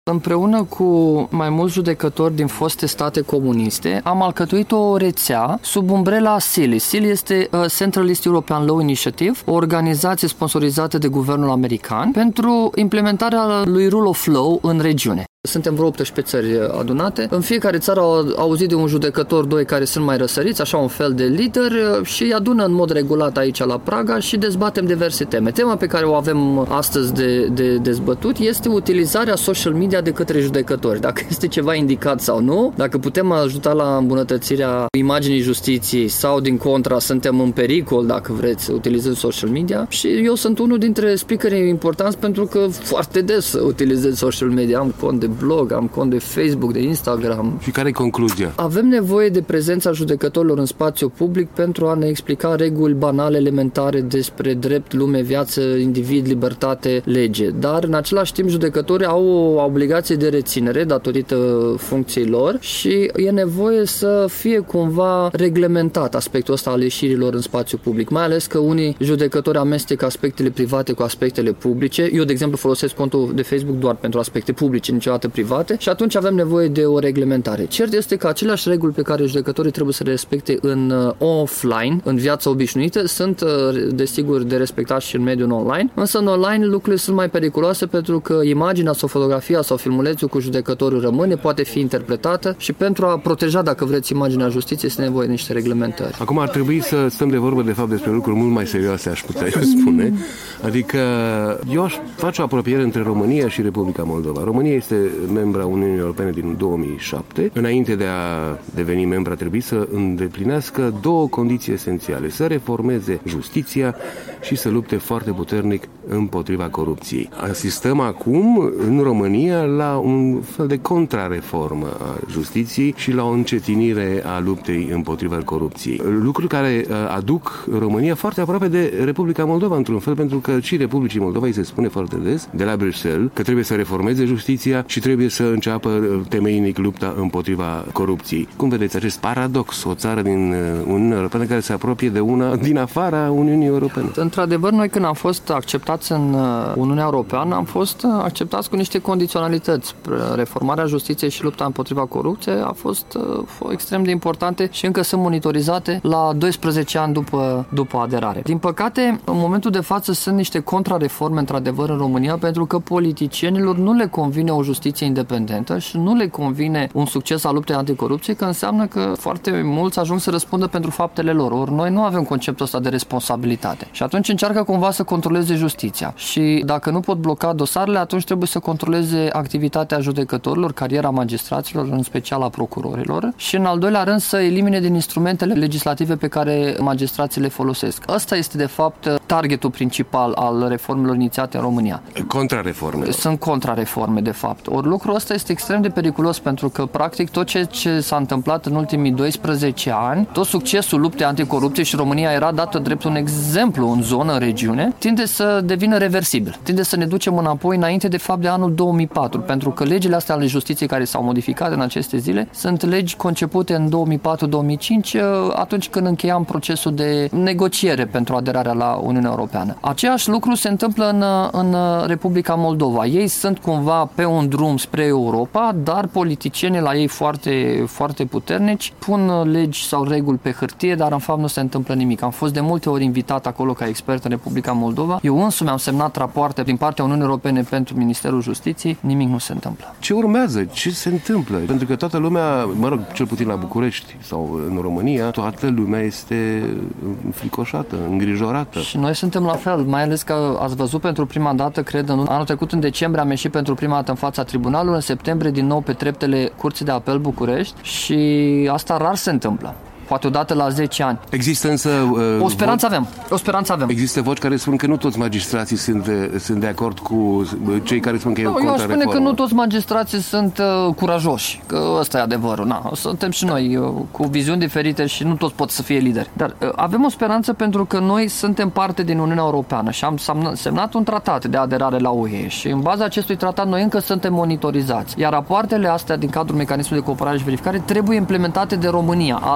Împreună cu mai mulți judecători din foste state comuniste, am alcătuit o rețea sub umbrela SEAL. SEAL este Central East European Law Initiative, o organizație sponsorizată de guvernul american pentru implementarea lui Rule of Law în regiune. Suntem vreo 18 țări adunate. În fiecare țară au auzit de un judecător, doi care sunt mai răsăriți, așa un fel de lider, și îi adună în mod regulat aici la Praga și dezbatem diverse teme. Tema pe care o avem astăzi de dezbătut este utilizarea social media de către judecători. Dacă este ceva indicat sau nu, dacă putem ajuta la îmbunătățirea imaginii justiției sau, din contra, suntem în pericol, dacă vreți, utilizând social media. Și eu sunt unul dintre speakerii importanți pentru că foarte des utilizez social media. Am cont de blog, am cont de Facebook, de Instagram. Și care e concluzia? Avem nevoie de prezența judecătorilor în spațiu public pentru a ne explica reguli banale, elementare despre drept, lume, viață, individ, libertate, lege. Dar, în același timp, judecătorii au o obligație de reținere datorită funcției lor și e nevoie să fie cumva reglementat aspectul ăsta al ieșirilor în spațiu public. Mai ales că unii judecători amestecă aspectele private cu aspectele publice. Eu, de exemplu, folosesc contul de Facebook doar pentru aspecte publice, niciodată private, și atunci avem nevoie de o reglementare. Cert este că aceleași reguli pe care judecătorii trebuie să le respecte în offline, în viața obișnuită, sunt desigur de respectat și în mediul online, însă în online lucrurile sunt mai periculoase pentru că imaginea sau fotografia sau filmulețul cu judecătorul rămâne, poate fi interpretată și pentru a proteja, dacă vreți, imaginea justiției este nevoie de niște reglementări. Acum ar trebui să stăm de vorbă de fapt despre lucruri mult mai serioase, aș putea spune. Adică eu aș face o apropiere între România și Republica Moldova. România este membra Uniunii Europene din 2007. Înainte de a deveni membra, trebuie să îndeplinească două condiții esențiale: să reformeze justiția și să lupte foarte puternic împotriva corupției. Asistăm acum în România la un fel de contrareformă a justiției și la o încetinire a luptei împotriva corupției. Lucruri care aduc România foarte aproape de Republica Moldova, într-un fel, pentru că și Republicii Moldova îi se spune foarte des de la Bruxelles că trebuie să reformeze justiția și trebuie să înceapă temeinic lupta împotriva corupției. Cum vedeți acest paradox? O țară din Uniunea Europeană care se apropie de una din afara Uniunii Europene. Într-adevăr, noi când am fost acceptați în Uniunea Europeană, am fost acceptați cu niște condiționalități. Reformarea justiției și lupta împotriva corupției a fost extrem de importante și încă sunt monitorizate la 12 ani după aderare. Din păcate, în momentul de față sunt niște contrareforme, într-adevăr, în România, pentru că politicienilor nu le convine o justiție independentă și nu le convine un succes al luptei anticorupție, că înseamnă că foarte mulți ajung să răspundă pentru faptele lor. Ori noi nu avem conceptul ăsta de responsabilitate. Și atunci încearcă cumva să controleze justiția. Și dacă nu pot bloca dosarele, atunci trebuie să controleze activitatea judecătorilor, cariera magistraților, în special a procurorilor, și în al doilea rând să elimine din instrumentele legislative pe care magistrații le folosesc. Ăsta este de fapt targetul principal al reformelor inițiate în România. Contrareforme. Sunt contrareforme, de fapt. Ori lucrul ăsta este extrem de periculos pentru că, practic, tot ce s-a întâmplat în ultimii 12 ani, tot succesul luptei anticorupție, și România era dată drept un exemplu în zonă, în regiune, tinde să devină reversibil. Tinde să ne ducem înapoi înainte de fapt de anul 2004, pentru că legile astea ale justiției care s-au modificat în aceste zile sunt legi concepute în 2004-2005, atunci când încheiam procesul de negociere pentru aderarea la Uniunea Europeană. Aceeași lucru se întâmplă în Republica Moldova. Ei sunt cumva pe un drum spre Europa, dar politicienii la ei foarte, foarte puternici pun legi sau reguli pe hârtie, dar în fapt nu se întâmplă nimic. Am fost de multe ori invitat acolo ca expert în Republica Moldova. Eu însumi am semnat rapoarte din partea Uniunii Europene pentru Ministerul Justiției. Nimic nu se întâmplă. Ce urmează? Ce se întâmplă? Pentru că toată lumea, cel puțin la București sau în România, toată lumea este înfricoșată, îngrijorată. Și noi suntem la fel, mai ales că ați văzut pentru prima dată, cred, anul trecut în decembrie am ieșit pentru prima dată în fața tribunalului, în septembrie din nou pe treptele Curții de Apel București, și asta rar se întâmplă. Poate odată la 10 ani. Există însă... O speranță avem. Există voci care spun că nu toți magistrații sunt de acord cu cei care spun că e o contrareformă. Eu aș spune că nu toți magistrații sunt curajoși, că ăsta e adevărul. Suntem și noi cu viziuni diferite și nu toți pot să fie lideri. Dar avem o speranță pentru că noi suntem parte din Uniunea Europeană și am semnat un tratat de aderare la UE și în baza acestui tratat noi încă suntem monitorizați. Iar rapoartele astea din cadrul mecanismului de cooperare și verificare trebuie implementate de România. Altfel riscăm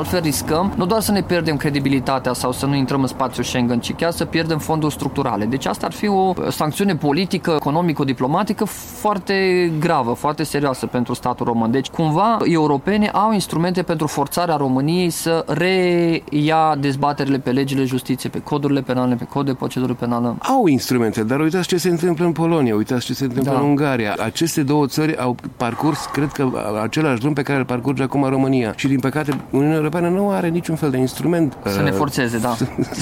riscăm nu doar să ne pierdem credibilitatea sau să nu intrăm în spațiul Schengen, ci chiar să pierdem fonduri structurale. Deci asta ar fi o sancțiune politică, economico-diplomatică foarte gravă, foarte serioasă pentru statul român. Deci cumva europenii au instrumente pentru forțarea României să reia dezbaterile pe legile justiției, pe codurile penale, pe cod de procedură penală. Au instrumente, dar uitați ce se întâmplă în Polonia, uitați ce se întâmplă în Ungaria. Aceste două țări au parcurs, cred că, același drum pe care îl parcurge acum România. Și din păcate Uniunea Europeană nu are niciun fel de instrument să ne forțeze, da.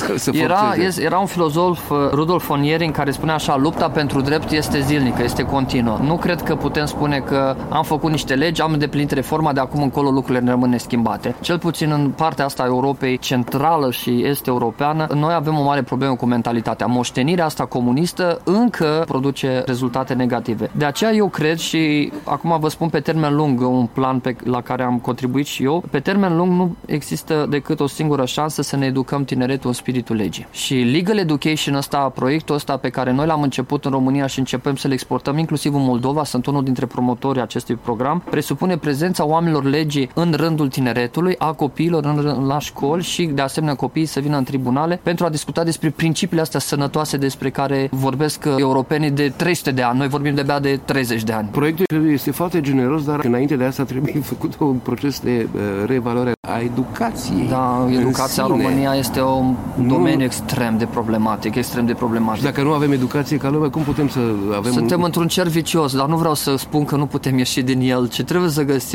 Era un filozof, Rudolf von Jhering, care spunea așa: lupta pentru drept este zilnică, este continuă. Nu cred că putem spune că am făcut niște legi, am îndeplinit reforma, de acum încolo lucrurile ne rămân neschimbate. Cel puțin în partea asta a Europei centrală și est-europeană, noi avem o mare problemă cu mentalitatea. Moștenirea asta comunistă încă produce rezultate negative. De aceea eu cred, și acum vă spun pe termen lung un plan la care am contribuit și eu, pe termen lung nu există decât o singură șansă să ne educăm tineretul în spiritul legii. Și Legal Education ăsta, proiectul ăsta pe care noi l-am început în România și începem să-l exportăm inclusiv în Moldova, sunt unul dintre promotorii acestui program, presupune prezența oamenilor legii în rândul tineretului, a copiilor la școli și de asemenea copiii să vină în tribunale pentru a discuta despre principiile astea sănătoase despre care vorbesc europenii de 300 de ani. Noi vorbim de-abia de 30 de ani. Proiectul este foarte generos, dar înainte de asta trebuie făcut un proces de reevaluare a educației. Da, educația în România este un domeniu extrem de problematic, Și dacă nu avem educație ca lume, cum putem să avem... Suntem într-un cerc vicios, dar nu vreau să spun că nu putem ieși din el, ci trebuie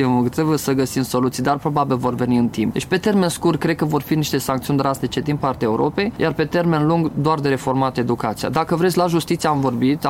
să găsim soluții, dar probabil vor veni în timp. Deci pe termen scurt, cred că vor fi niște sancțiuni drastice din partea Europei, iar pe termen lung doar de reformat educația. Dacă vreți, la justiție am vorbit,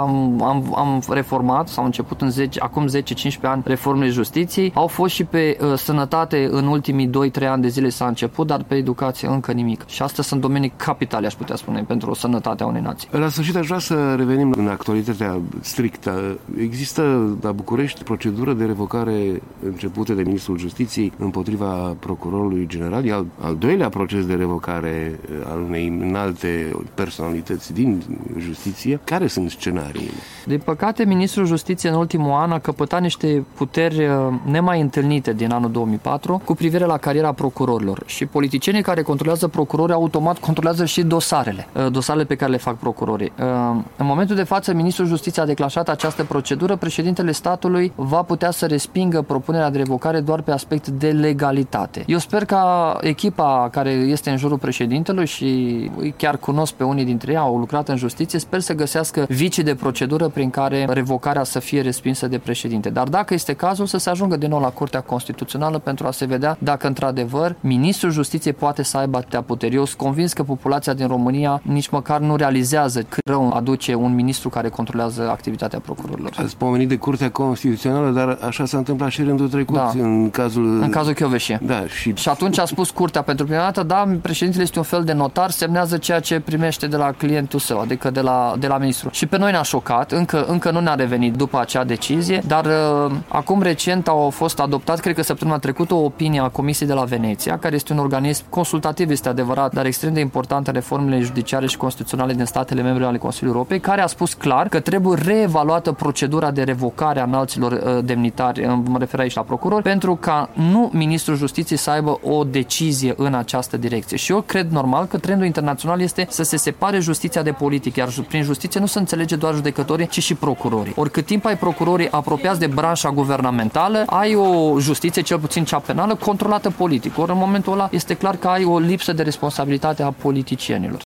am reformat, s-au început acum 10-15 ani reformele justiției, au fost și pe sănătate în ultimii 2-3 ani de zile s-a început, dar pe educație încă nimic. Și astea sunt domenii capitale, aș putea spune, pentru sănătatea unei nații. La sfârșit aș vrea să revenim în actualitatea strictă. Există la București procedură de revocare începută de Ministrul Justiției împotriva Procurorului General. E al doilea proces de revocare al unei înalte personalități din justiție. Care sunt scenariile? Din păcate, Ministrul Justiției în ultimul an a căpătat niște puteri nemai întâlninte din anul 2004 cu privire la cariera procurorilor. Și politicienii care controlează procurorii automat controlează și dosarele pe care le fac procurorii. În momentul de față, Ministrul Justiției a declanșat această procedură. Președintele statului va putea să respingă propunerea de revocare doar pe aspect de legalitate. Eu sper ca echipa care este în jurul președintelui, și îi chiar cunosc pe unii dintre ei, au lucrat în justiție, sper să găsească vicii de procedură prin care revocarea să fie respinsă de președinte. Dar dacă este cazul, să se ajungă din nou la Curtea Constituțională pentru a se vedea dacă într-adevăr Ministrul Justiției poate să aibă atâtea puteri. Eu sunt convins că populația din România nici măcar nu realizează cât rău aduce un ministru care controlează activitatea procurorilor. Ați pomenit de Curtea Constituțională, dar așa s-a întâmplat și rândul trecut, în cazul Kövesi. Da, și atunci a spus Curtea pentru prima dată, da, președintele este un fel de notar, semnează ceea ce primește de la clientul său, adică de la ministru. Și pe noi ne-a șocat, încă nu ne-a revenit după acea decizie, dar acum recent au fost adoptat, cred că săptămâna trecută, o opinie a Comisiei de la Veneția, care este un organism consultativ, este adevărat, dar extrem de important în reformele judiciare și constituționale din statele membre ale Consiliului Europei, care a spus clar că trebuie reevaluată procedura de revocare a înalților demnitari, mă refer aici la procurori, pentru ca nu Ministrul Justiției să aibă o decizie în această direcție. Și eu cred normal că trendul internațional este să se separe justiția de politic, iar prin justiție nu se înțelege doar judecătorii, ci și procurorii. Ori cât timp ai procurorii apropiați de branșa guvernamentală, ai o justiție, cel puțin cea penală, controlată politic. Ori în momentul ăla este clar că ai o lipsă de responsabilitate a politicienilor.